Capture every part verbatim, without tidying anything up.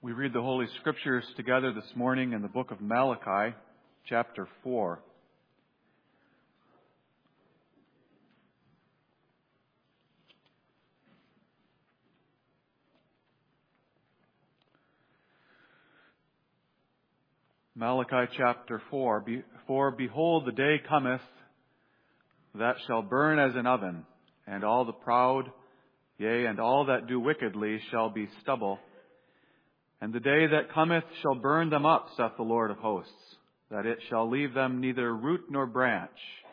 We read the Holy Scriptures together this morning in the book of Malachi, chapter four. Malachi chapter four. For behold, the day cometh that shall burn as an oven, and all the proud, yea, and all that do wickedly shall be stubble. And the day that cometh shall burn them up, saith the Lord of hosts, that it shall leave them neither root nor branch.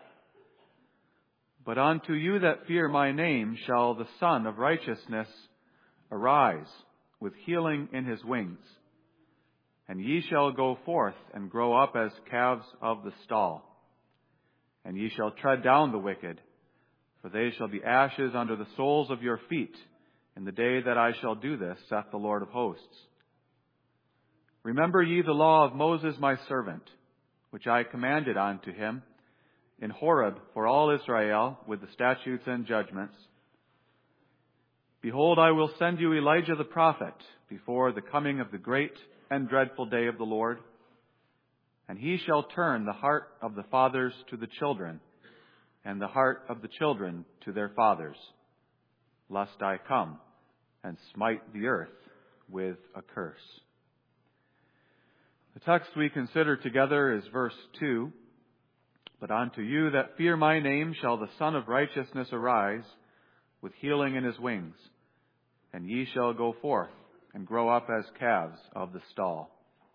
But unto you that fear my name shall the Son of Righteousness arise, with healing in his wings. And ye shall go forth and grow up as calves of the stall. And ye shall tread down the wicked, for they shall be ashes under the soles of your feet in the day that I shall do this, saith the Lord of hosts. Remember ye the law of Moses my servant, which I commanded unto him in Horeb for all Israel with the statutes and judgments. Behold, I will send you Elijah the prophet before the coming of the great and dreadful day of the Lord. And he shall turn the heart of the fathers to the children, and the heart of the children to their fathers, lest I come and smite the earth with a curse. The text we consider together is verse two. But unto you that fear my name shall the Son of Righteousness arise, with healing in his wings, and ye shall go forth and grow up as calves of the stall.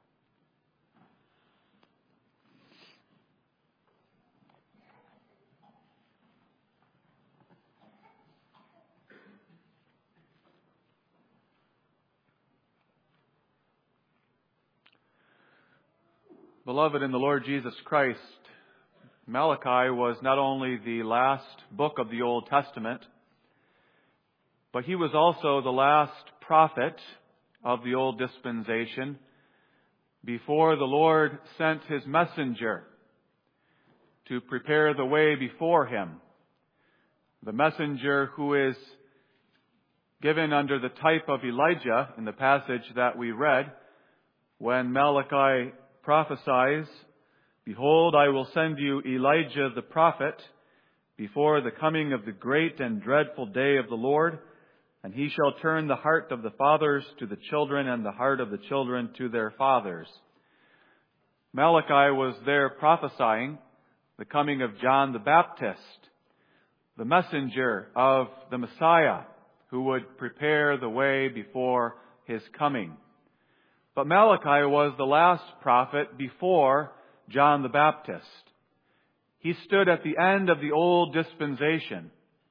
Beloved in the Lord Jesus Christ, Malachi was not only the last book of the Old Testament, but he was also the last prophet of the old dispensation before the Lord sent his messenger to prepare the way before him. The messenger who is given under the type of Elijah in the passage that we read, when Malachi prophesies, Behold, I will send you Elijah the prophet before the coming of the great and dreadful day of the Lord, and he shall turn the heart of the fathers to the children and the heart of the children to their fathers. Malachi was there prophesying the coming of John the Baptist, the messenger of the Messiah, who would prepare the way before his coming. But Malachi was the last prophet before John the Baptist. He stood at the end of the old dispensation.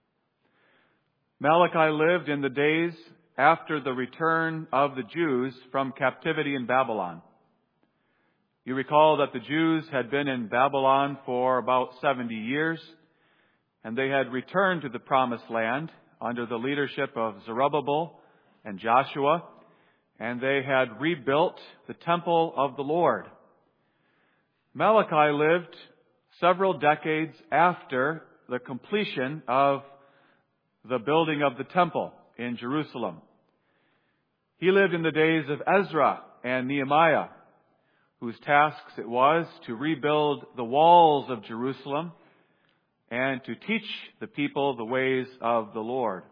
Malachi lived in the days after the return of the Jews from captivity in Babylon. You recall that the Jews had been in Babylon for about seventy years, and they had returned to the Promised Land under the leadership of Zerubbabel and Joshua, and they had rebuilt the temple of the Lord. Malachi lived several decades after the completion of the building of the temple in Jerusalem. He lived in the days of Ezra and Nehemiah, whose tasks it was to rebuild the walls of Jerusalem and to teach the people the ways of the Lord.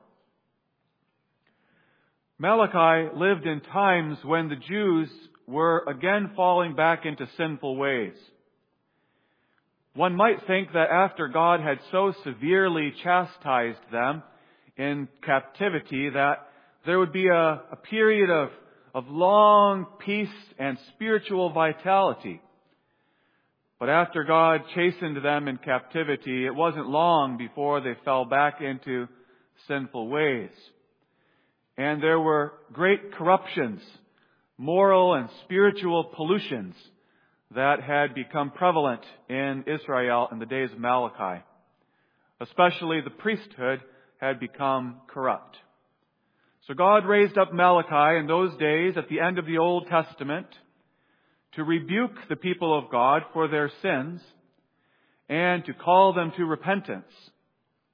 Malachi lived in times when the Jews were again falling back into sinful ways. One might think that after God had so severely chastised them in captivity that there would be a, a period of, of long peace and spiritual vitality. But after God chastened them in captivity, it wasn't long before they fell back into sinful ways. And there were great corruptions, moral and spiritual pollutions that had become prevalent in Israel in the days of Malachi. Especially the priesthood had become corrupt. So God raised up Malachi in those days at the end of the Old Testament to rebuke the people of God for their sins and to call them to repentance.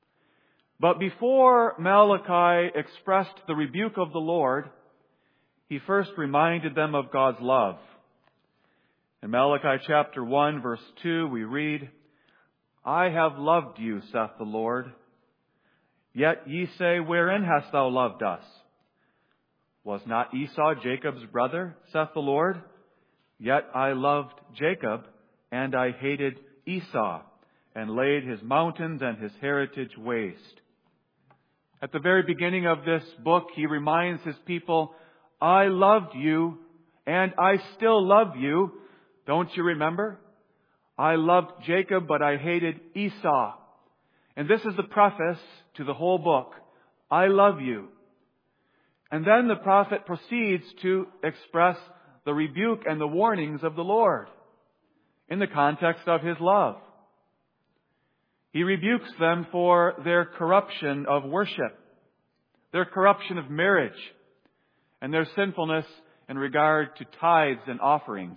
But before Malachi expressed the rebuke of the Lord, he first reminded them of God's love. In Malachi chapter one, verse two, we read, I have loved you, saith the Lord. Yet ye say, wherein hast thou loved us? Was not Esau Jacob's brother, saith the Lord? Yet I loved Jacob, and I hated Esau, and laid his mountains and his heritage waste. At the very beginning of this book, he reminds his people, I loved you, and I still love you. Don't you remember? I loved Jacob, but I hated Esau. And this is the preface to the whole book. I love you. And then the prophet proceeds to express the rebuke and the warnings of the Lord in the context of His love. He rebukes them for their corruption of worship, their corruption of marriage, and their sinfulness in regard to tithes and offerings.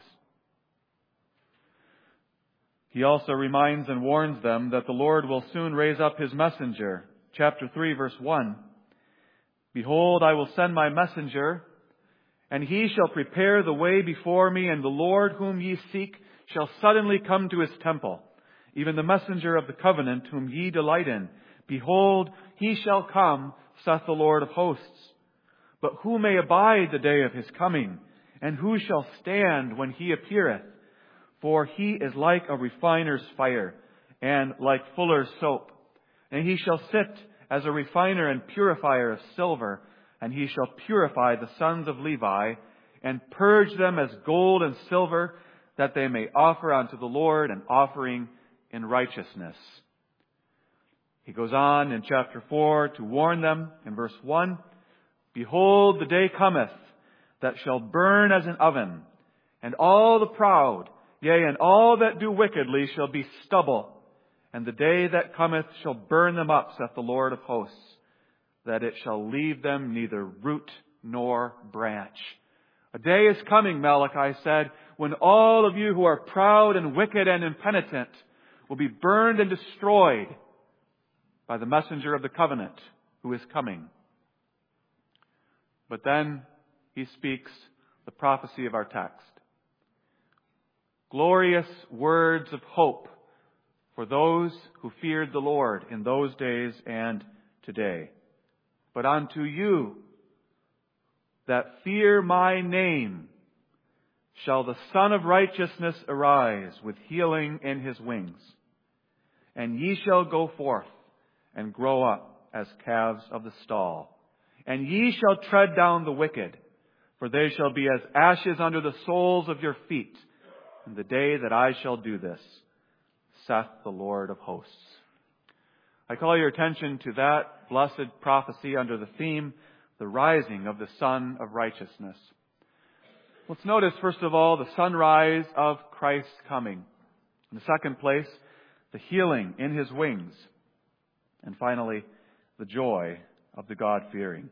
He also reminds and warns them that the Lord will soon raise up His messenger. Chapter three, verse one. Behold, I will send my messenger, and he shall prepare the way before me, and the Lord whom ye seek shall suddenly come to His temple, even the messenger of the covenant whom ye delight in. Behold, he shall come, saith the Lord of hosts. But who may abide the day of His coming? And who shall stand when He appeareth? For He is like a refiner's fire, and like fuller's soap. And He shall sit as a refiner and purifier of silver, and He shall purify the sons of Levi, and purge them as gold and silver, that they may offer unto the Lord an offering in righteousness. He goes on in chapter four to warn them in verse one, Behold, the day cometh that shall burn as an oven, and all the proud, yea, and all that do wickedly shall be stubble. And the day that cometh shall burn them up, saith the Lord of hosts, that it shall leave them neither root nor branch. A day is coming, Malachi said, when all of you who are proud and wicked and impenitent will be burned and destroyed by the messenger of the covenant who is coming. But then he speaks the prophecy of our text. Glorious words of hope for those who feared the Lord in those days and today. But unto you that fear my name shall the Son of Righteousness arise with healing in His wings. And ye shall go forth and grow up as calves of the stall. And ye shall tread down the wicked, for they shall be as ashes under the soles of your feet in the day that I shall do this, saith the Lord of hosts. I call your attention to that blessed prophecy under the theme, the rising of the Son of Righteousness. Let's notice, first of all, the sunrise of Christ's coming. In the second place, the healing in His wings. And finally, the joy of the God-fearing.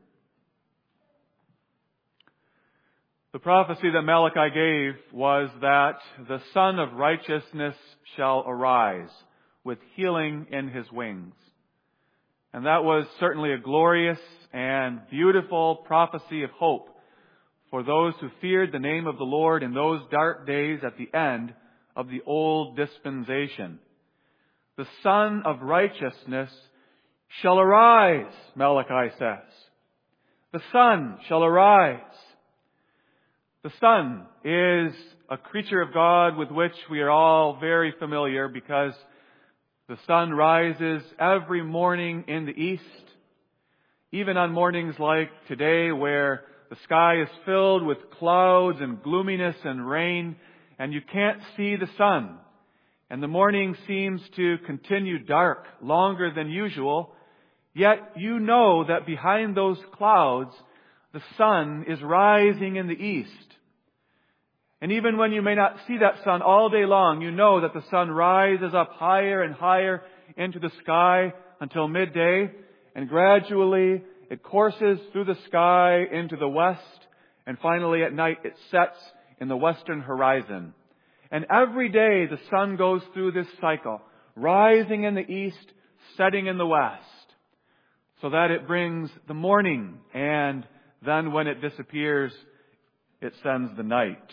The prophecy that Malachi gave was that the Son of Righteousness shall arise with healing in His wings. And that was certainly a glorious and beautiful prophecy of hope for those who feared the name of the Lord in those dark days at the end of the old dispensation. The Son of Righteousness shall arise, Malachi says. The Son shall arise. The sun is a creature of God with which we are all very familiar because the sun rises every morning in the east. Even on mornings like today where the sky is filled with clouds and gloominess and rain and you can't see the sun. And the morning seems to continue dark longer than usual. Yet you know that behind those clouds the sun is rising in the east. And even when you may not see that sun all day long, you know that the sun rises up higher and higher into the sky until midday, and gradually it courses through the sky into the west, and finally at night it sets in the western horizon. And every day the sun goes through this cycle, rising in the east, setting in the west, so that it brings the morning, and then when it disappears, it sends the night.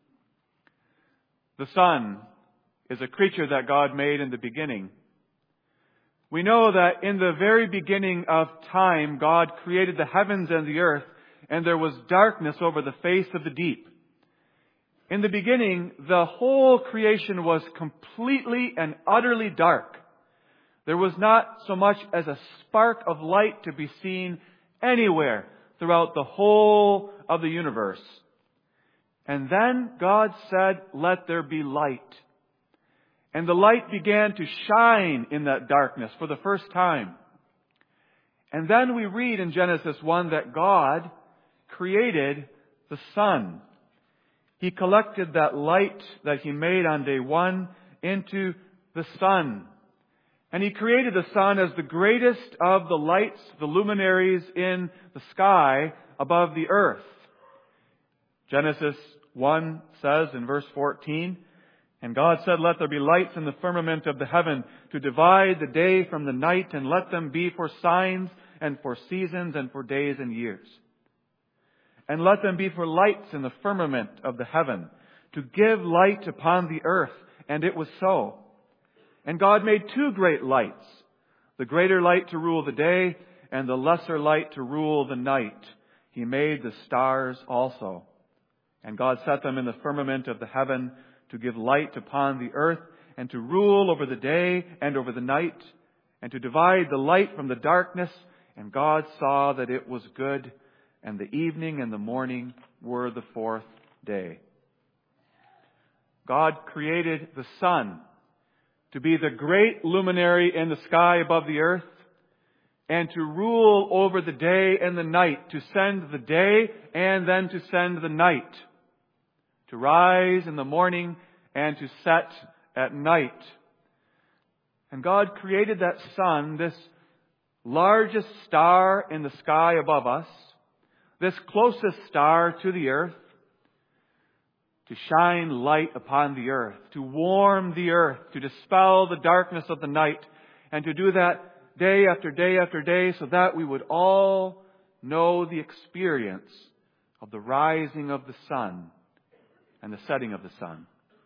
The sun is a creature that God made in the beginning. We know that in the very beginning of time, God created the heavens and the earth, and there was darkness over the face of the deep. In the beginning, the whole creation was completely and utterly dark. There was not so much as a spark of light to be seen anywhere throughout the whole of the universe. And then God said, "Let there be light." And the light began to shine in that darkness for the first time. And then we read in Genesis one that God created the sun. He collected that light that He made on day one into the sun. And He created the sun as the greatest of the lights, the luminaries in the sky above the earth. Genesis one says in verse fourteen, "And God said, Let there be lights in the firmament of the heaven to divide the day from the night, and let them be for signs and for seasons and for days and years. And let them be for lights in the firmament of the heaven to give light upon the earth. And it was so. And God made two great lights, the greater light to rule the day and the lesser light to rule the night. He made the stars also. And God set them in the firmament of the heaven to give light upon the earth and to rule over the day and over the night and to divide the light from the darkness. And God saw that it was good, and the evening and the morning were the fourth day." God created the sun to be the great luminary in the sky above the earth and to rule over the day and the night, to send the day and then to send the night, to rise in the morning and to set at night. And God created that sun, this largest star in the sky above us, this closest star to the earth, to shine light upon the earth, to warm the earth, to dispel the darkness of the night, and to do that day after day after day so that we would all know the experience of the rising of the sun and the setting of the sun.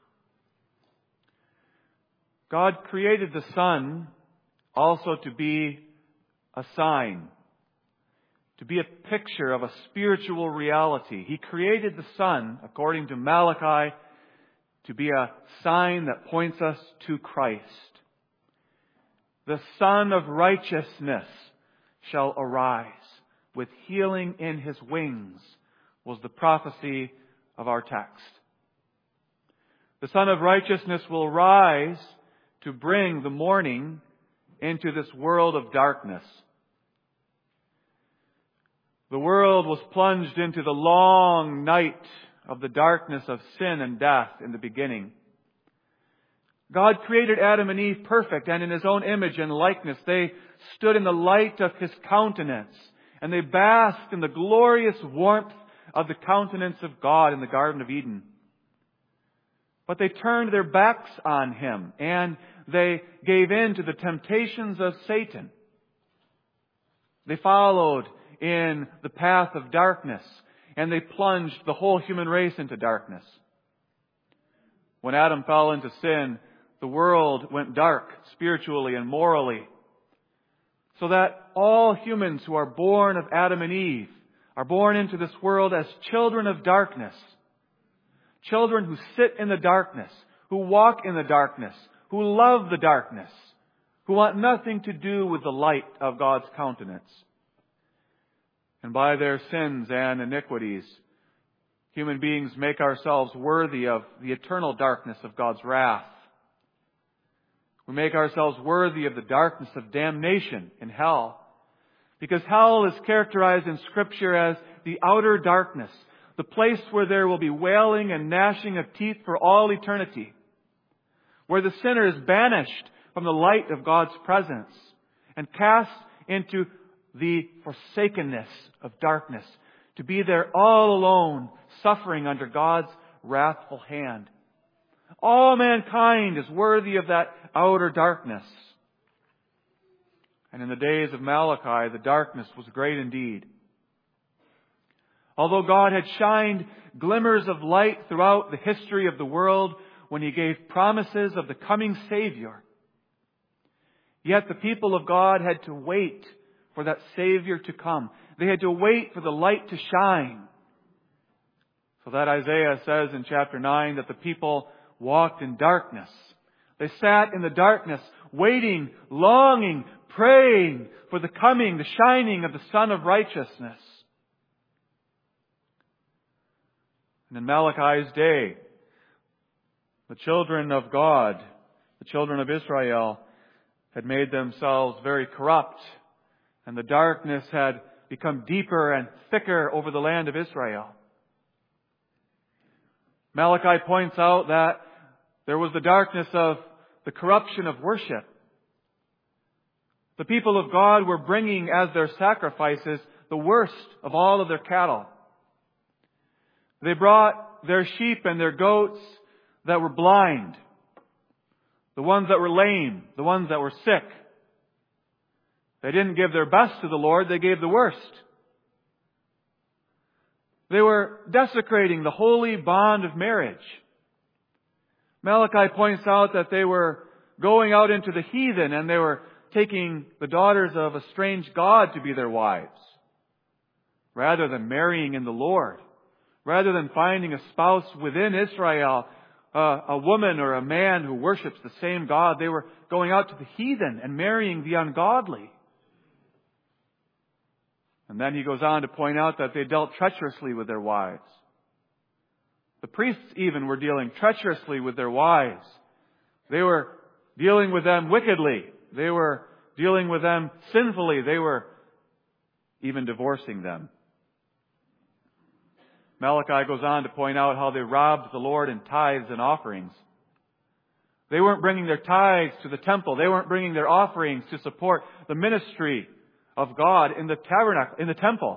God created the sun also to be a sign, to be a picture of a spiritual reality. He created the sun, according to Malachi, to be a sign that points us to Christ. The Son of Righteousness shall arise with healing in His wings, was the prophecy of our text. The Son of Righteousness will rise to bring the morning into this world of darkness. The world was plunged into the long night of the darkness of sin and death in the beginning. God created Adam and Eve perfect, and in His own image and likeness. They stood in the light of His countenance, and they basked in the glorious warmth of the countenance of God in the Garden of Eden. But they turned their backs on Him, and they gave in to the temptations of Satan. They followed in the path of darkness, and they plunged the whole human race into darkness. When Adam fell into sin, the world went dark spiritually and morally, so that all humans who are born of Adam and Eve are born into this world as children of darkness. Children who sit in the darkness, who walk in the darkness, who love the darkness, who want nothing to do with the light of God's countenance. And by their sins and iniquities, human beings make ourselves worthy of the eternal darkness of God's wrath. We make ourselves worthy of the darkness of damnation in hell. Because hell is characterized in Scripture as the outer darkness, the place where there will be wailing and gnashing of teeth for all eternity, where the sinner is banished from the light of God's presence and cast into the forsakenness of darkness, to be there all alone, suffering under God's wrathful hand. All mankind is worthy of that outer darkness. And in the days of Malachi, the darkness was great indeed. Although God had shined glimmers of light throughout the history of the world when He gave promises of the coming Savior, yet the people of God had to wait for that Savior to come. They had to wait for the light to shine. So that Isaiah says in chapter nine that the people walked in darkness. They sat in the darkness, waiting, longing, praying for the coming, the shining of the Sun of Righteousness. And in Malachi's day, the children of God, the children of Israel, had made themselves very corrupt, and the darkness had become deeper and thicker over the land of Israel. Malachi points out that there was the darkness of the corruption of worship. The people of God were bringing as their sacrifices the worst of all of their cattle. They brought their sheep and their goats that were blind, the ones that were lame, the ones that were sick. They didn't give their best to the Lord, they gave the worst. They were desecrating the holy bond of marriage. Malachi points out that they were going out into the heathen and they were taking the daughters of a strange god to be their wives, rather than marrying in the Lord, rather than finding a spouse within Israel, uh, a woman or a man who worships the same God. They were going out to the heathen and marrying the ungodly. And then he goes on to point out that they dealt treacherously with their wives. The priests even were dealing treacherously with their wives. They were dealing with them wickedly. They were dealing with them sinfully. They were even divorcing them. Malachi goes on to point out how they robbed the Lord in tithes and offerings. They weren't bringing their tithes to the temple. They weren't bringing their offerings to support the ministry of God in the tabernacle, in the temple.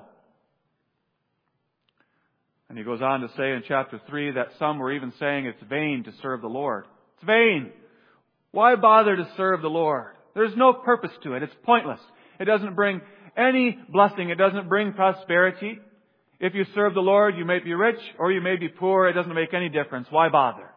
And he goes on to say in chapter three that some were even saying it's vain to serve the Lord. It's vain. Why bother to serve the Lord? There's no purpose to it. It's pointless. It doesn't bring any blessing. It doesn't bring prosperity. If you serve the Lord, you may be rich or you may be poor. It doesn't make any difference. Why bother?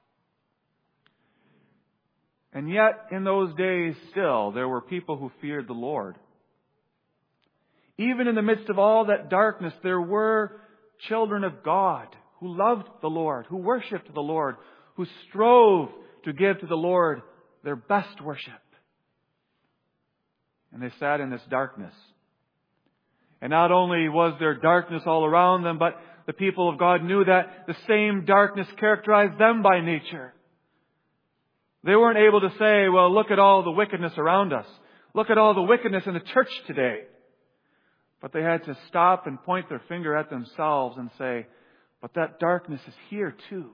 And yet, in those days still, there were people who feared the Lord. Even in the midst of all that darkness, there were children of God who loved the Lord, who worshipped the Lord, who strove to give to the Lord their best worship. And they sat in this darkness. And not only was there darkness all around them, but the people of God knew that the same darkness characterized them by nature. They weren't able to say, well, look at all the wickedness around us. Look at all the wickedness in the church today. But they had to stop and point their finger at themselves and say, but that darkness is here too.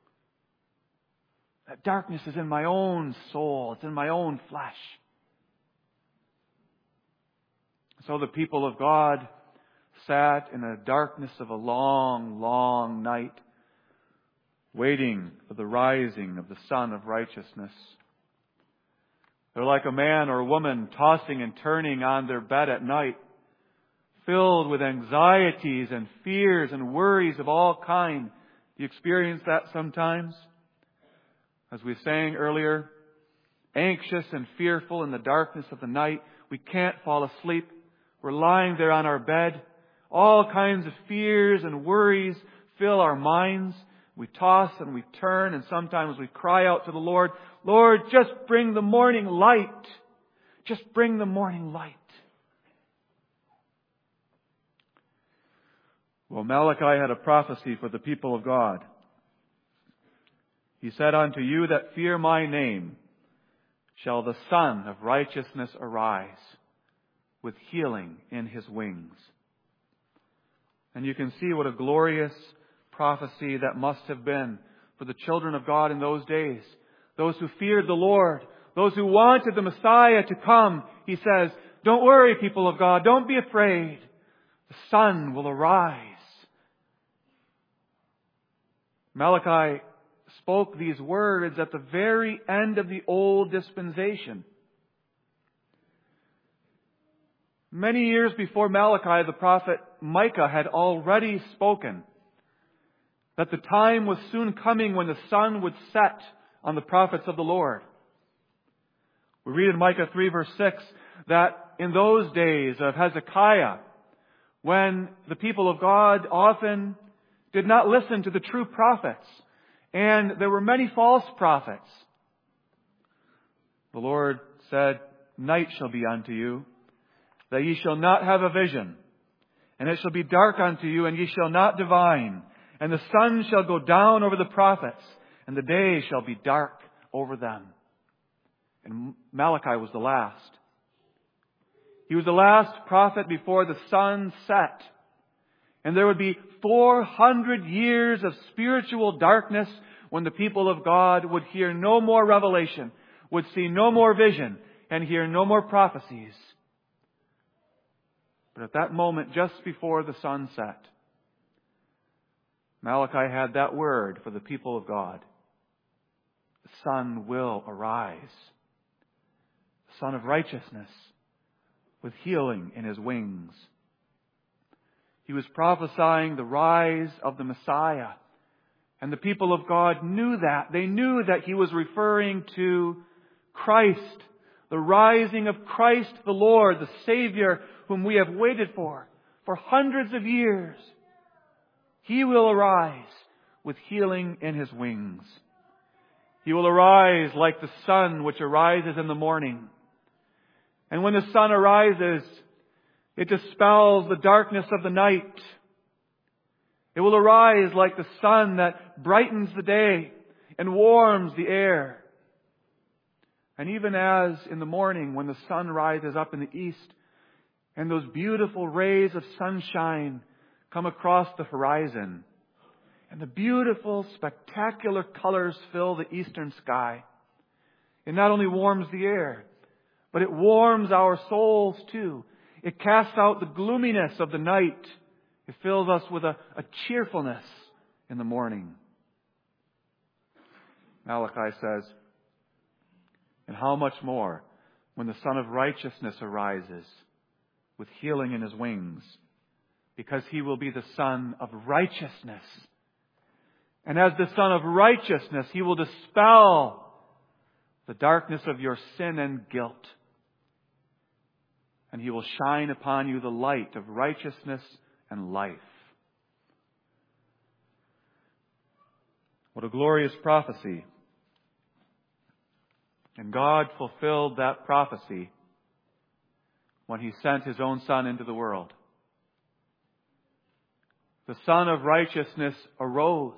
That darkness is in my own soul. It's in my own flesh. So the people of God sat in the darkness of a long, long night, waiting for the rising of the Sun of Righteousness. They're like a man or a woman tossing and turning on their bed at night, filled with anxieties and fears and worries of all kinds. Do you experience that sometimes? As we sang earlier, anxious and fearful in the darkness of the night, we can't fall asleep. We're lying there on our bed. All kinds of fears and worries fill our minds. We toss and we turn, and sometimes we cry out to the Lord, Lord, just bring the morning light. Just bring the morning light. Well, Malachi had a prophecy for the people of God. He said, unto you that fear my name shall the Sun of Righteousness arise, with healing in His wings. And you can see what a glorious prophecy that must have been for the children of God in those days. Those who feared the Lord, those who wanted the Messiah to come. He says, don't worry, people of God, don't be afraid. The sun will arise. Malachi spoke these words at the very end of the old dispensation. Many years before Malachi, the prophet Micah had already spoken that the time was soon coming when the sun would set on the prophets of the Lord. We read in Micah three verse six that in those days of Hezekiah, when the people of God often did not listen to the true prophets, and there were many false prophets, the Lord said, "Night shall be unto you, that ye shall not have a vision, and it shall be dark unto you, and ye shall not divine, and the sun shall go down over the prophets, and the day shall be dark over them." And Malachi was the last. He was the last prophet before the sun set. And there would be four hundred years of spiritual darkness when the people of God would hear no more revelation, would see no more vision, and hear no more prophecies. But at that moment, just before the sun set, Malachi had that word for the people of God. The sun will arise. The Son of Righteousness, with healing in His wings. He was prophesying the rise of the Messiah. And the people of God knew that. They knew that He was referring to Christ, the rising of Christ the Lord, the Savior whom we have waited for, for hundreds of years. He will arise with healing in His wings. He will arise like the sun which arises in the morning. And when the sun arises, it dispels the darkness of the night. It will arise like the sun that brightens the day and warms the air. And even as in the morning when the sun rises up in the east and those beautiful rays of sunshine come across the horizon and the beautiful, spectacular colors fill the eastern sky, it not only warms the air, but it warms our souls too. It casts out the gloominess of the night. It fills us with a, a cheerfulness in the morning. Malachi says, "And how much more when the Son of Righteousness arises with healing in His wings, because He will be the Son of Righteousness. And as the Son of Righteousness, He will dispel the darkness of your sin and guilt. And He will shine upon you the light of righteousness and life." What a glorious prophecy. And God fulfilled that prophecy when He sent His own Son into the world. The Son of Righteousness arose.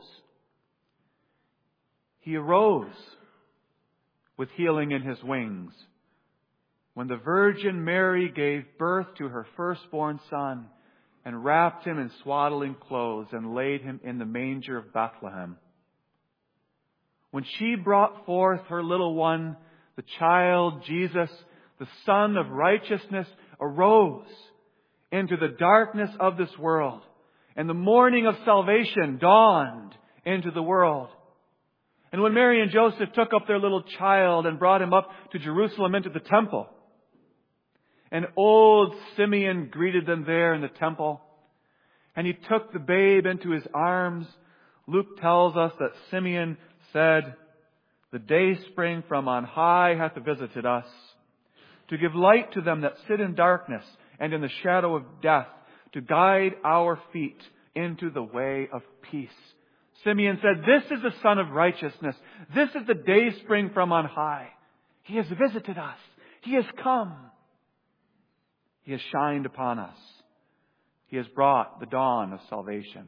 He arose with healing in His wings when the Virgin Mary gave birth to her firstborn Son and wrapped Him in swaddling clothes and laid Him in the manger of Bethlehem. When she brought forth her little one, the child Jesus, the Son of Righteousness, arose into the darkness of this world, and the morning of salvation dawned into the world. And when Mary and Joseph took up their little child and brought him up to Jerusalem into the temple, and old Simeon greeted them there in the temple, and he took the babe into his arms, Luke tells us that Simeon said, "The day spring from on high hath visited us, to give light to them that sit in darkness and in the shadow of death, to guide our feet into the way of peace." Simeon said, "This is the Son of Righteousness. This is the day spring from on high. He has visited us. He has come. He has shined upon us. He has brought the dawn of salvation."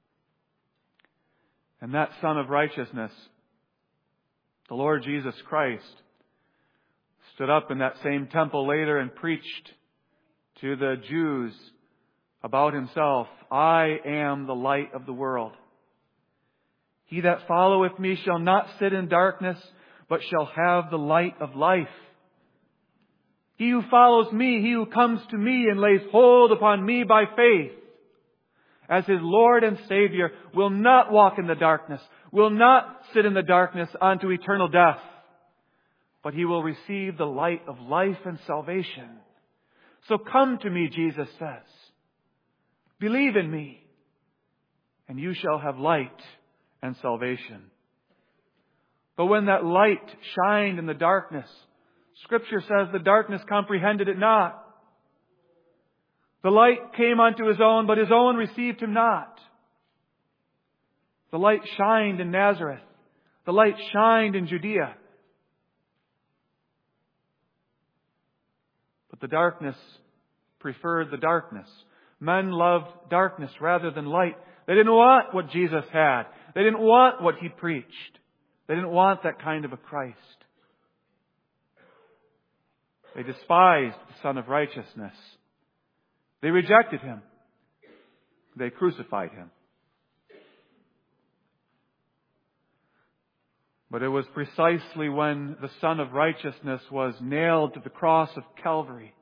And that Son of Righteousness, the Lord Jesus Christ, stood up in that same temple later and preached to the Jews about Himself, "I am the light of the world. He that followeth me shall not sit in darkness, but shall have the light of life. He who follows me, he who comes to me and lays hold upon me by faith, as his Lord and Savior, will not walk in the darkness, will not sit in the darkness unto eternal death, but he will receive the light of life and salvation. So come to me, Jesus says. Believe in me, and you shall have light and salvation. But when that light shined in the darkness, Scripture says the darkness comprehended it not. The light came unto his own, but his own received him not. The light shined in Nazareth. The light shined in Judea. But the darkness preferred the darkness. Men loved darkness rather than light. They didn't want what Jesus had. They didn't want what He preached. They didn't want that kind of a Christ. They despised the Son of Righteousness. They rejected Him. They crucified Him. But it was precisely when the Son of Righteousness was nailed to the cross of Calvary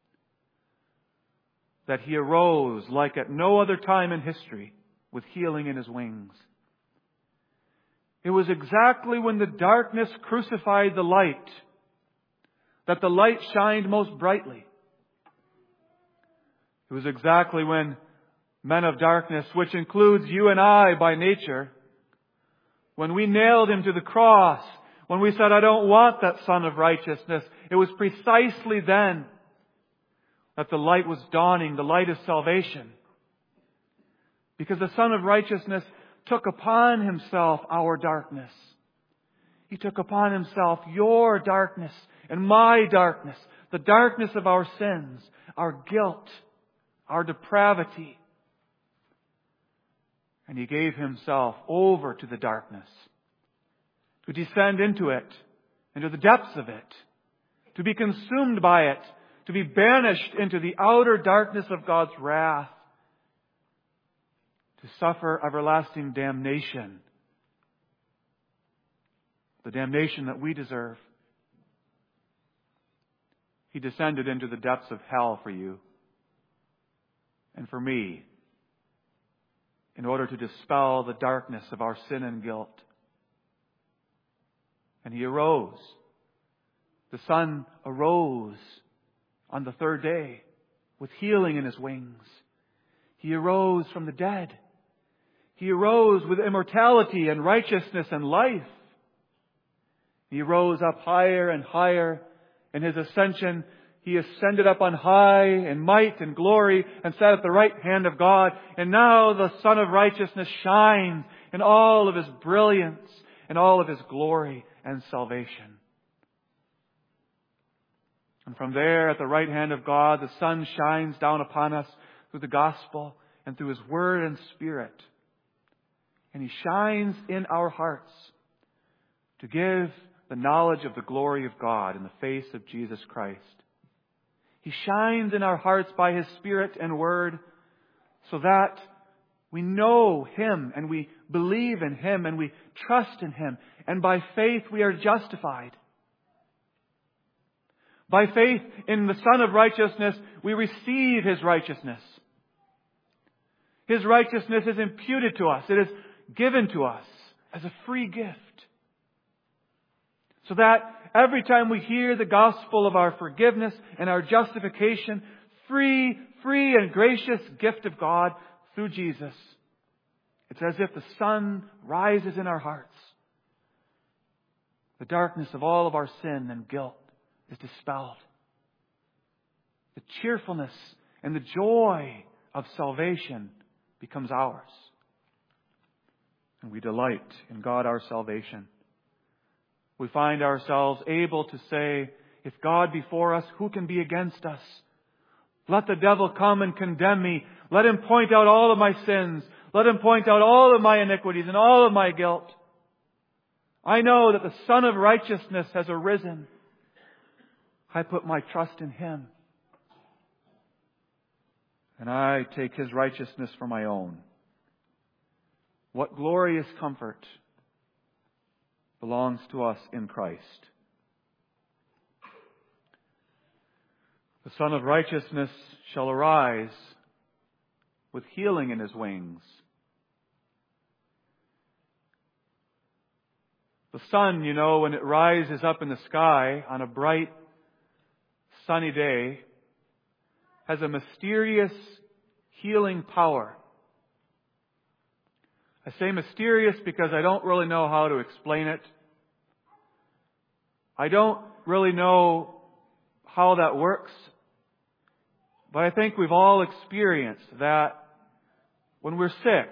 that He arose like at no other time in history with healing in His wings. It was exactly when the darkness crucified the light that the light shined most brightly. It was exactly when men of darkness, which includes you and I by nature, when we nailed Him to the cross, when we said, I don't want that Son of Righteousness, it was precisely then that the light was dawning, the light of salvation. Because the Son of Righteousness took upon Himself our darkness. He took upon Himself your darkness and my darkness, the darkness of our sins, our guilt, our depravity. And He gave Himself over to the darkness, to descend into it, into the depths of it, to be consumed by it, to be banished into the outer darkness of God's wrath, to suffer everlasting damnation, the damnation that we deserve. He descended into the depths of hell for you and for me, in order to dispel the darkness of our sin and guilt. And He arose. The Son arose on the third day with healing in His wings. He arose from the dead. He arose with immortality and righteousness and life. He rose up higher and higher. In His ascension, He ascended up on high in might and glory and sat at the right hand of God. And now the Son of Righteousness shines in all of His brilliance and all of His glory and salvation. And from there, at the right hand of God, the sun shines down upon us through the gospel and through His Word and Spirit. And He shines in our hearts to give the knowledge of the glory of God in the face of Jesus Christ. He shines in our hearts by His Spirit and Word so that we know Him and we believe in Him and we trust in Him. And by faith we are justified. By faith in the Son of Righteousness, we receive His righteousness. His righteousness is imputed to us. It is given to us as a free gift. So that every time we hear the gospel of our forgiveness and our justification, free, free and gracious gift of God through Jesus, it's as if the sun rises in our hearts. The darkness of all of our sin and guilt is dispelled. The cheerfulness and the joy of salvation becomes ours. And we delight in God our salvation. We find ourselves able to say, if God be for us, who can be against us? Let the devil come and condemn me. Let him point out all of my sins. Let him point out all of my iniquities and all of my guilt. I know that the Son of Righteousness has arisen. I put my trust in Him. And I take His righteousness for my own. What glorious comfort belongs to us in Christ. The Son of Righteousness shall arise with healing in His wings. The sun, you know, when it rises up in the sky on a bright, sunny day, has a mysterious healing power. I say mysterious because I don't really know how to explain it. I don't really know how that works. But I think we've all experienced that when we're sick,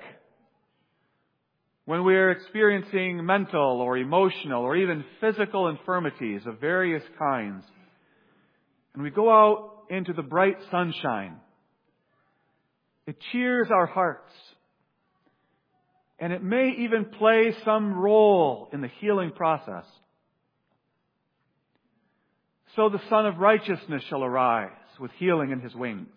when we're experiencing mental or emotional or even physical infirmities of various kinds, and we go out into the bright sunshine, it cheers our hearts. And it may even play some role in the healing process. So the Son of Righteousness shall arise with healing in His wings.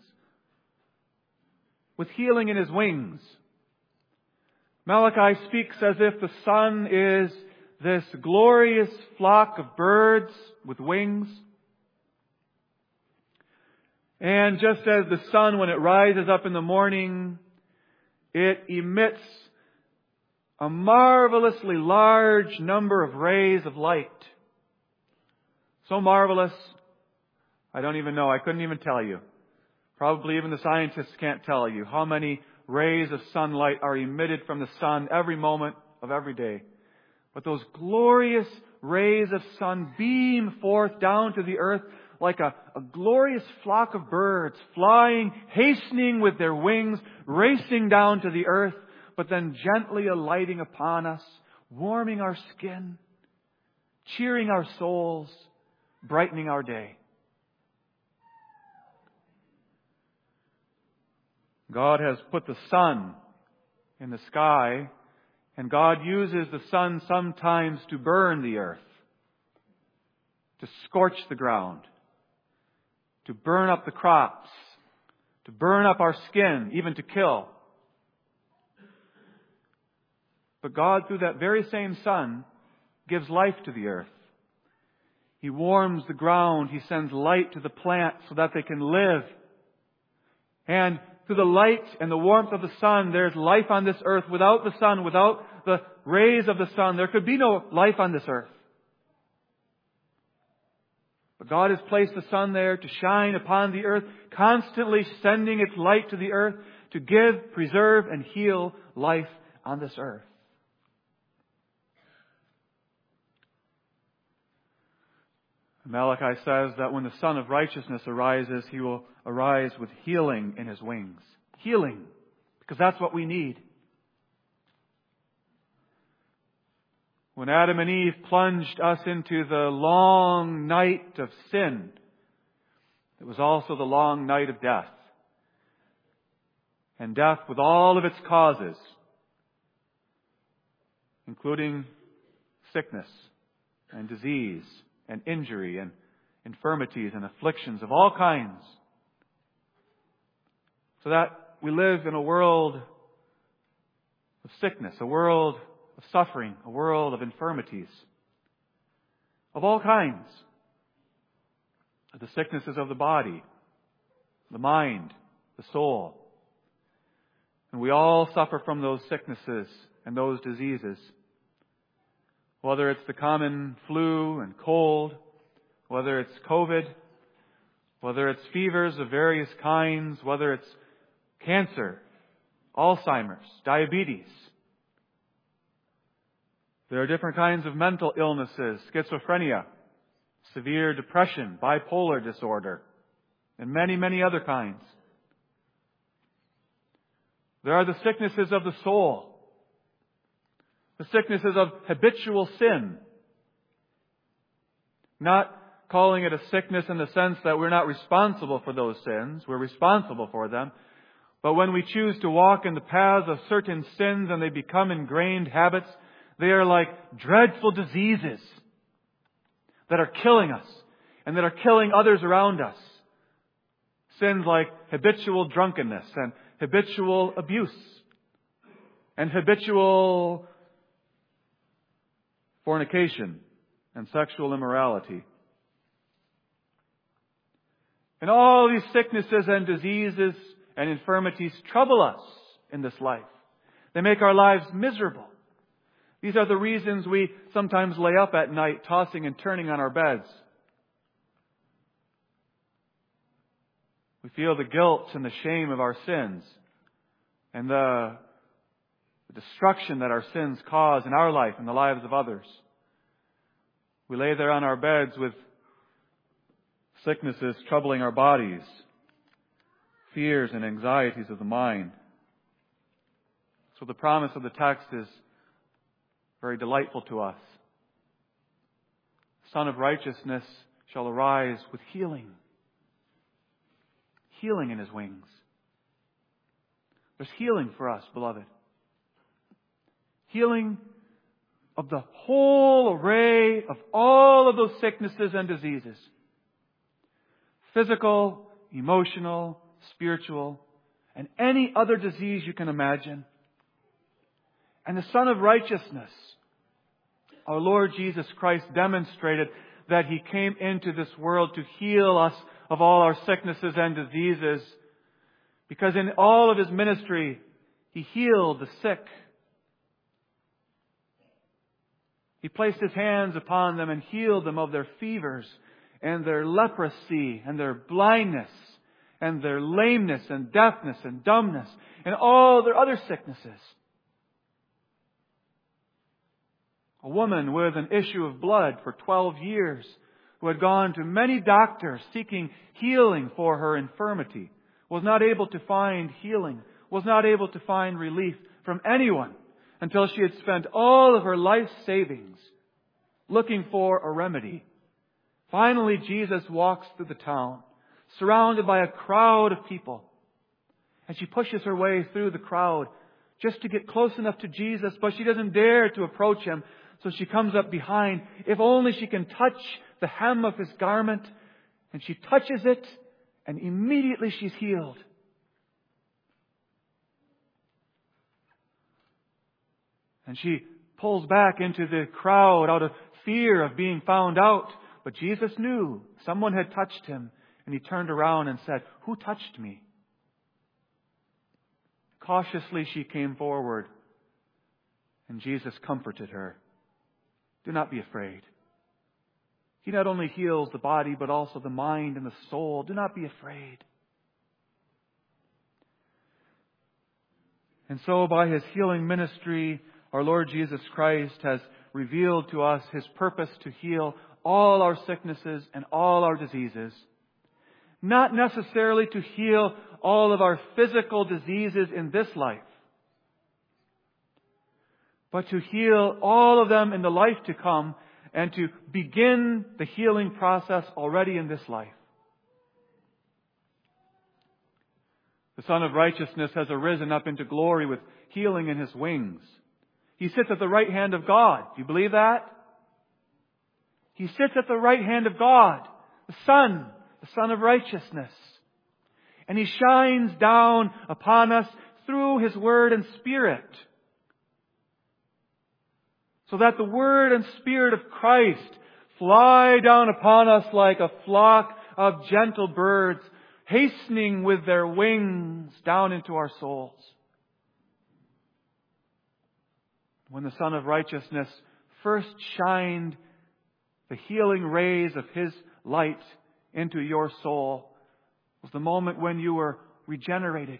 With healing in His wings. Malachi speaks as if the sun is this glorious flock of birds with wings. And just as the sun, when it rises up in the morning, it emits a marvelously large number of rays of light. So marvelous, I don't even know. I couldn't even tell you. Probably even the scientists can't tell you how many rays of sunlight are emitted from the sun every moment of every day. But those glorious rays of sun beam forth down to the earth like a, a glorious flock of birds flying, hastening with their wings, racing down to the earth, but then gently alighting upon us, warming our skin, cheering our souls, brightening our day. God has put the sun in the sky, and God uses the sun sometimes to burn the earth, to scorch the ground, to burn up the crops, to burn up our skin, even to kill. But God, through that very same sun, gives life to the earth. He warms the ground. He sends light to the plants so that they can live. And through the light and the warmth of the sun, there's life on this earth. Without the sun, without the rays of the sun, there could be no life on this earth. But God has placed the sun there to shine upon the earth, constantly sending its light to the earth to give, preserve, and heal life on this earth. Malachi says that when the Son of Righteousness arises, He will arise with healing in His wings. Healing. Because that's what we need. When Adam and Eve plunged us into the long night of sin, it was also the long night of death. And death with all of its causes, including sickness and disease and injury and infirmities and afflictions of all kinds. So that we live in a world of sickness, a world of suffering, a world of infirmities of all kinds. The sicknesses of the body, the mind, the soul. And we all suffer from those sicknesses and those diseases. Whether it's the common flu and cold, whether it's COVID, whether it's fevers of various kinds, whether it's cancer, Alzheimer's, diabetes. There are different kinds of mental illnesses, schizophrenia, severe depression, bipolar disorder, and many, many other kinds. There are the sicknesses of the soul. The sicknesses of habitual sin. Not calling it a sickness in the sense that we're not responsible for those sins. We're responsible for them. But when we choose to walk in the paths of certain sins and they become ingrained habits, they are like dreadful diseases that are killing us and that are killing others around us. Sins like habitual drunkenness and habitual abuse and habitual fornication and sexual immorality. And all these sicknesses and diseases and infirmities trouble us in this life. They make our lives miserable. These are the reasons we sometimes lay up at night, tossing and turning on our beds. We feel the guilt and the shame of our sins and the, the destruction that our sins cause in our life and the lives of others. We lay there on our beds with sicknesses troubling our bodies, fears and anxieties of the mind. So the promise of the text is very delightful to us. The Son of Righteousness shall arise with healing. Healing in His wings. There's healing for us, beloved. Healing of the whole array of all of those sicknesses and diseases. Physical, emotional, spiritual, and any other disease you can imagine. And the Son of Righteousness, our Lord Jesus Christ, demonstrated that He came into this world to heal us of all our sicknesses and diseases. Because in all of His ministry, He healed the sick. He placed His hands upon them and healed them of their fevers and their leprosy and their blindness and their lameness and deafness and dumbness and all their other sicknesses. A woman with an issue of blood for twelve years, who had gone to many doctors seeking healing for her infirmity, was not able to find healing, was not able to find relief from anyone until she had spent all of her life savings looking for a remedy. Finally, Jesus walks through the town, surrounded by a crowd of people. And she pushes her way through the crowd just to get close enough to Jesus, but she doesn't dare to approach Him. So she comes up behind. If only she can touch the hem of His garment. And she touches it, and immediately she's healed. And she pulls back into the crowd out of fear of being found out. But Jesus knew someone had touched Him, and He turned around and said, "Who touched me?" Cautiously she came forward, and Jesus comforted her. Do not be afraid. He not only heals the body, but also the mind and the soul. Do not be afraid. And so by His healing ministry, our Lord Jesus Christ has revealed to us His purpose to heal all our sicknesses and all our diseases. Not necessarily to heal all of our physical diseases in this life, but to heal all of them in the life to come and to begin the healing process already in this life. The Son of Righteousness has arisen up into glory with healing in His wings. He sits at the right hand of God. Do you believe that? He sits at the right hand of God, the Son, the Son of Righteousness. And He shines down upon us through His Word and Spirit. So that the Word and Spirit of Christ fly down upon us like a flock of gentle birds, hastening with their wings down into our souls. When the Son of Righteousness first shined the healing rays of His light into your soul, was the moment when you were regenerated.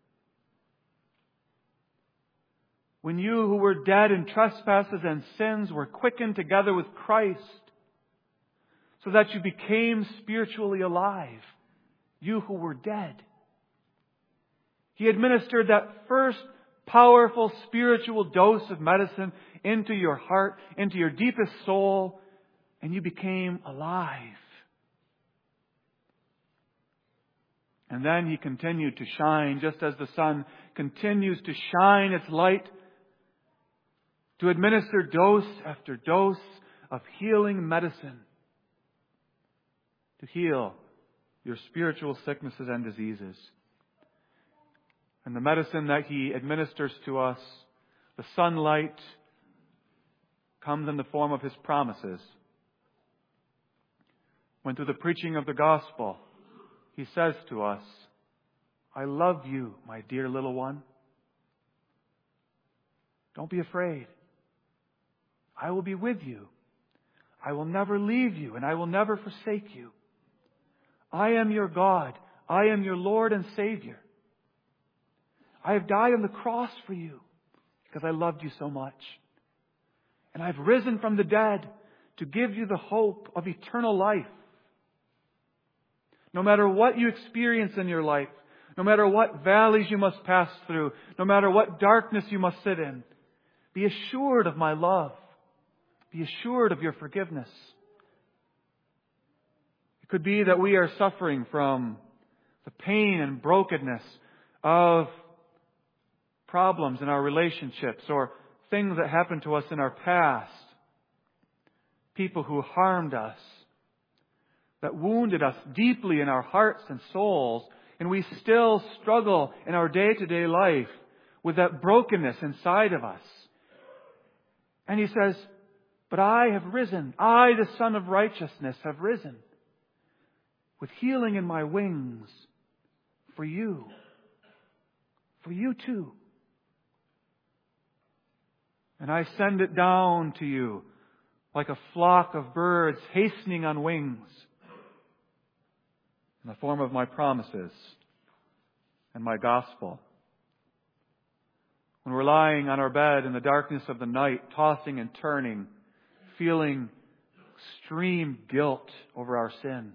When you who were dead in trespasses and sins were quickened together with Christ, so that you became spiritually alive, you who were dead. He administered that first powerful spiritual dose of medicine into your heart, into your deepest soul, and you became alive. And then He continued to shine, just as the sun continues to shine its light, to administer dose after dose of healing medicine, to heal your spiritual sicknesses and diseases. And the medicine that He administers to us, the sunlight, comes in the form of His promises. When through the preaching of the gospel, He says to us, "I love you, my dear little one. Don't be afraid. I will be with you. I will never leave you, and I will never forsake you. I am your God. I am your Lord and Savior. I have died on the cross for you because I loved you so much. And I've risen from the dead to give you the hope of eternal life. No matter what you experience in your life, no matter what valleys you must pass through, no matter what darkness you must sit in, be assured of my love. Be assured of your forgiveness. It could be that we are suffering from the pain and brokenness of problems in our relationships or things that happened to us in our past. People who harmed us, that wounded us deeply in our hearts and souls, and we still struggle in our day-to-day life with that brokenness inside of us. And He says, but I have risen. I, the Son of Righteousness, have risen with healing in my wings for you. For you too. And I send it down to you like a flock of birds hastening on wings in the form of my promises and my gospel. When we're lying on our bed in the darkness of the night, tossing and turning, feeling extreme guilt over our sin,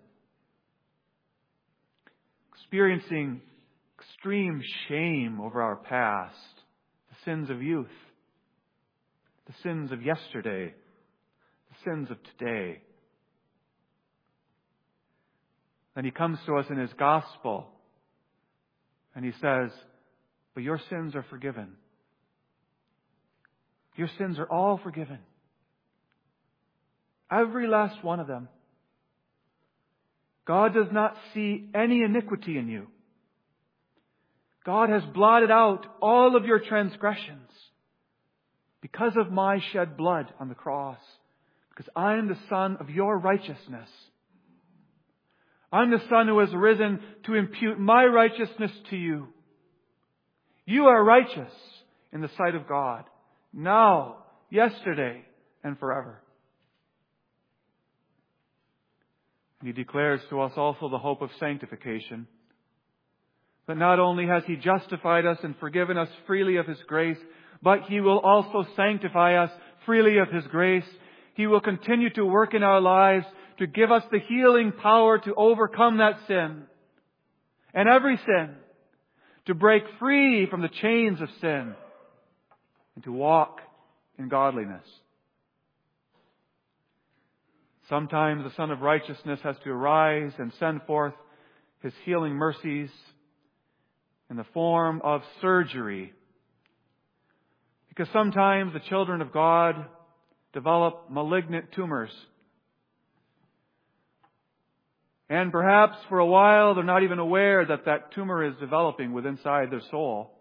experiencing extreme shame over our past, the sins of youth, the sins of yesterday, the sins of today. Then He comes to us in His gospel and He says, but your sins are forgiven. Your sins are all forgiven. Every last one of them. God does not see any iniquity in you. God has blotted out all of your transgressions because of my shed blood on the cross. Because I am the Son of your righteousness. I'm the Son who has risen to impute my righteousness to you. You are righteous in the sight of God, now, yesterday, and forever. He declares to us also the hope of sanctification. That not only has He justified us and forgiven us freely of His grace, but He will also sanctify us freely of His grace. He will continue to work in our lives to give us the healing power to overcome that sin and every sin, to break free from the chains of sin and to walk in godliness. Sometimes the Son of Righteousness has to arise and send forth His healing mercies in the form of surgery. Because sometimes the children of God develop malignant tumors. And perhaps for a while they're not even aware that that tumor is developing within inside their soul.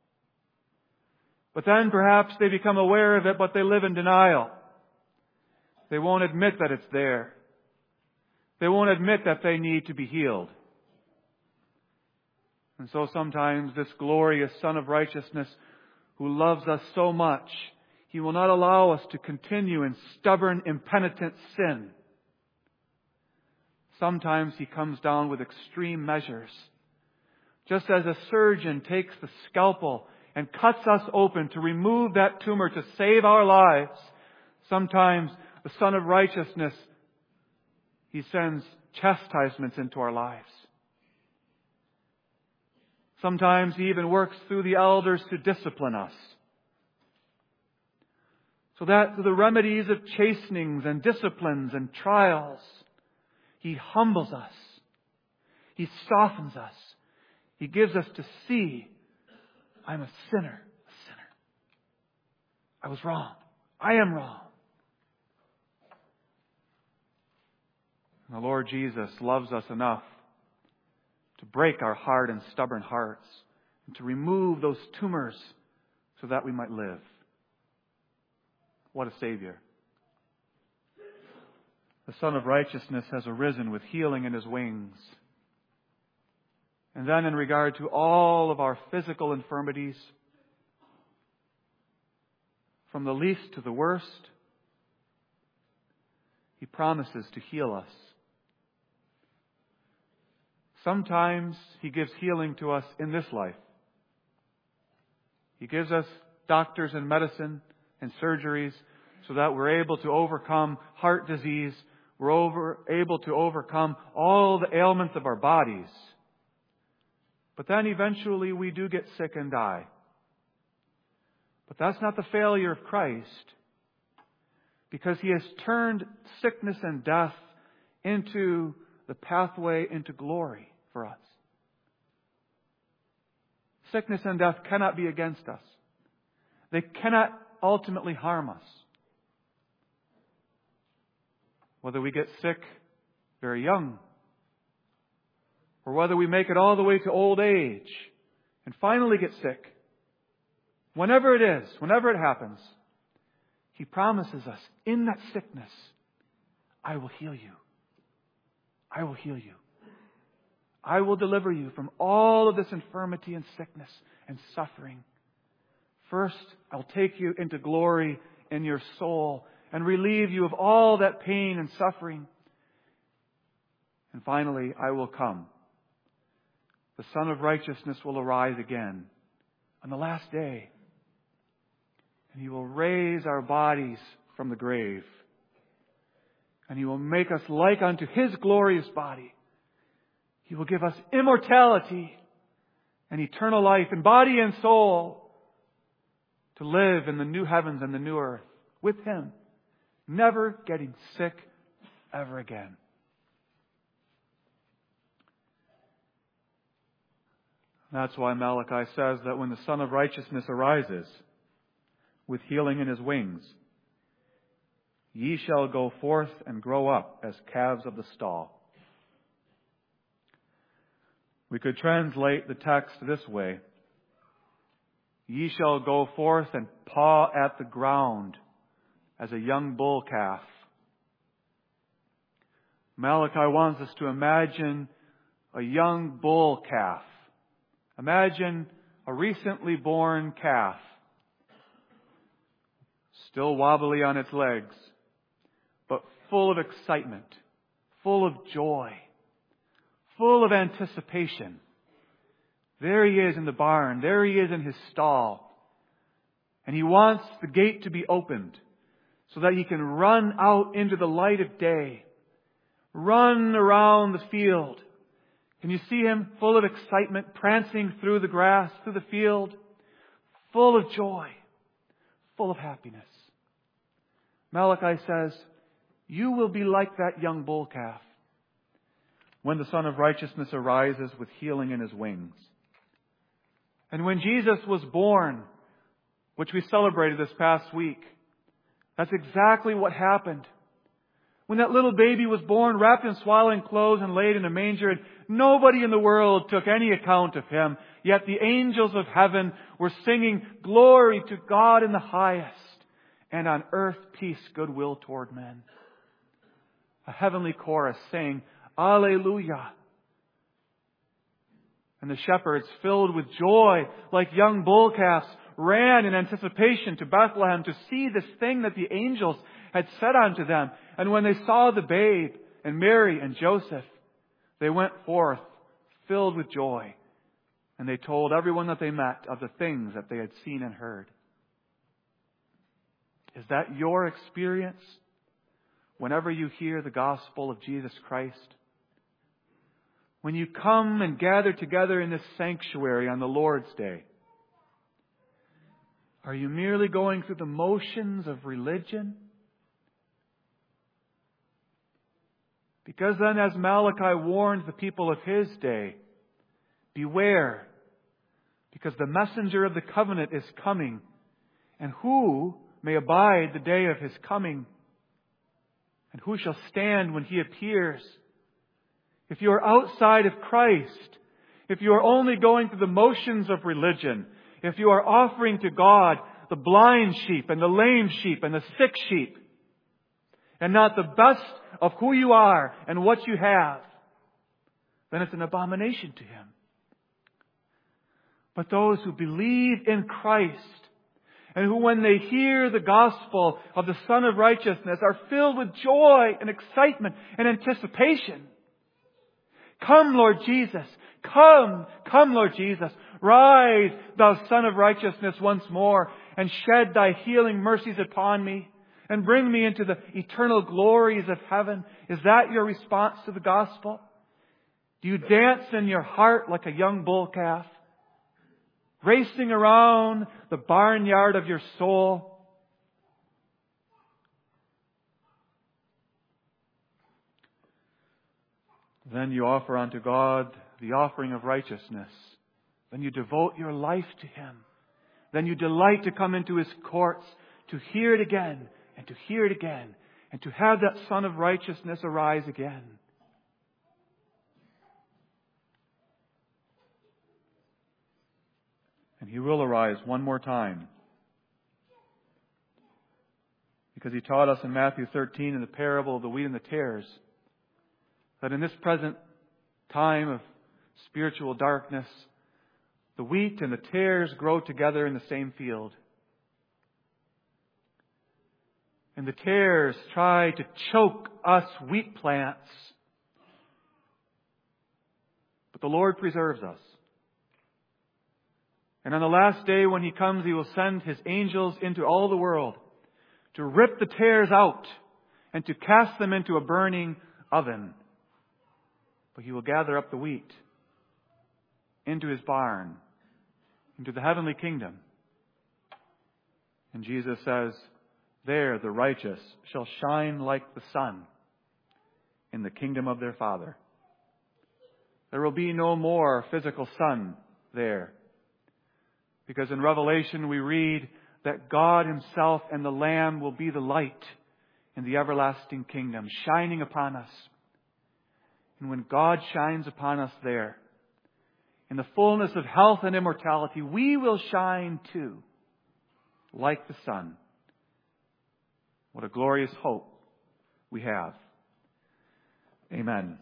But then perhaps they become aware of it, but they live in denial. They won't admit that it's there. They won't admit that they need to be healed. And so sometimes this glorious Son of Righteousness who loves us so much, He will not allow us to continue in stubborn, impenitent sin. Sometimes He comes down with extreme measures. Just as a surgeon takes the scalpel and cuts us open to remove that tumor to save our lives, sometimes the Son of Righteousness, He sends chastisements into our lives. Sometimes He even works through the elders to discipline us. So that through the remedies of chastenings and disciplines and trials, He humbles us. He softens us. He gives us to see, I'm a sinner, a sinner. I was wrong. I am wrong. The Lord Jesus loves us enough to break our hard and stubborn hearts and to remove those tumors so that we might live. What a Savior. The Son of Righteousness has arisen with healing in His wings. And then in regard to all of our physical infirmities, from the least to the worst, He promises to heal us. Sometimes He gives healing to us in this life. He gives us doctors and medicine and surgeries so that we're able to overcome heart disease. We're over, able to overcome all the ailments of our bodies. But then eventually we do get sick and die. But that's not the failure of Christ, because He has turned sickness and death into the pathway into glory for us. Sickness and death cannot be against us. They cannot ultimately harm us. Whether we get sick very young, or whether we make it all the way to old age and finally get sick, whenever it is, whenever it happens, He promises us, in that sickness, I will heal you. I will heal you. I will deliver you from all of this infirmity and sickness and suffering. First, I'll take you into glory in your soul and relieve you of all that pain and suffering. And finally, I will come. The Son of Righteousness will arise again on the last day. And He will raise our bodies from the grave. And He will make us like unto His glorious body. He will give us immortality and eternal life in body and soul to live in the new heavens and the new earth with Him, never getting sick ever again. That's why Malachi says that when the Son of Righteousness arises with healing in His wings, ye shall go forth and grow up as calves of the stall. We could translate the text this way: ye shall go forth and paw at the ground as a young bull calf. Malachi wants us to imagine a young bull calf. Imagine a recently born calf, still wobbly on its legs, but full of excitement, full of joy, full of anticipation. There he is in the barn. There he is in his stall. And he wants the gate to be opened so that he can run out into the light of day, run around the field. Can you see him full of excitement, prancing through the grass, through the field, full of joy, full of happiness? Malachi says, you will be like that young bull calf when the Son of Righteousness arises with healing in His wings. And when Jesus was born, which we celebrated this past week, that's exactly what happened. When that little baby was born, wrapped in swaddling clothes and laid in a manger, and nobody in the world took any account of Him, yet the angels of heaven were singing, glory to God in the highest, and on earth peace, goodwill toward men. A heavenly chorus saying, Alleluia. And the shepherds, filled with joy, like young bull calves, ran in anticipation to Bethlehem to see this thing that the angels had said unto them. And when they saw the babe and Mary and Joseph, they went forth filled with joy. And they told everyone that they met of the things that they had seen and heard. Is that your experience whenever you hear the gospel of Jesus Christ? When you come and gather together in this sanctuary on the Lord's Day, are you merely going through the motions of religion? Because then, as Malachi warned the people of his day, beware, because the messenger of the covenant is coming, and who may abide the day of His coming? And who shall stand when He appears? If you are outside of Christ, if you are only going through the motions of religion, if you are offering to God the blind sheep and the lame sheep and the sick sheep, and not the best of who you are and what you have, then it's an abomination to Him. But those who believe in Christ, and who, when they hear the gospel of the Son of Righteousness, are filled with joy and excitement and anticipation, Come, Lord Jesus. Come, come, Lord Jesus. Rise, thou Son of Righteousness, once more, and shed thy healing mercies upon me, and bring me into the eternal glories of heaven. Is that your response to the gospel? Do you dance in your heart like a young bull calf, racing around the barnyard of your soul? Then you offer unto God the offering of righteousness. Then you devote your life to Him. Then you delight to come into His courts, to hear it again, and to hear it again, and to have that Son of Righteousness arise again. And He will arise one more time. Because He taught us in Matthew thirteen in the parable of the wheat and the tares, that in this present time of spiritual darkness, the wheat and the tares grow together in the same field. And the tares try to choke us wheat plants. But the Lord preserves us. And on the last day when He comes, He will send His angels into all the world to rip the tares out and to cast them into a burning oven. But He will gather up the wheat into His barn, into the heavenly kingdom. And Jesus says, there the righteous shall shine like the sun in the kingdom of their Father. There will be no more physical sun there. Because in Revelation we read that God Himself and the Lamb will be the light in the everlasting kingdom, shining upon us. And when God shines upon us there, in the fullness of health and immortality, we will shine too, like the sun. What a glorious hope we have. Amen.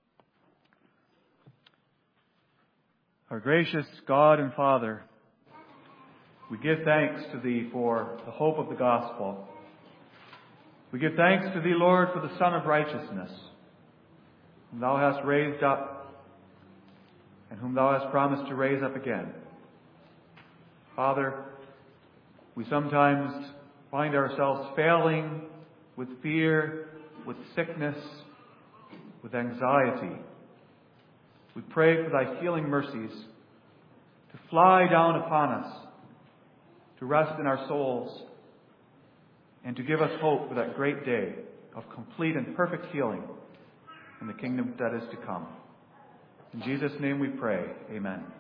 Our gracious God and Father, we give thanks to Thee for the hope of the gospel. We give thanks to Thee, Lord, for the Son of Righteousness, whom Thou hast raised up, and whom Thou hast promised to raise up again. Father, we sometimes find ourselves failing with fear, with sickness, with anxiety. We pray for Thy healing mercies to fly down upon us, to rest in our souls, and to give us hope for that great day of complete and perfect healing in the kingdom that is to come. In Jesus' name we pray. Amen.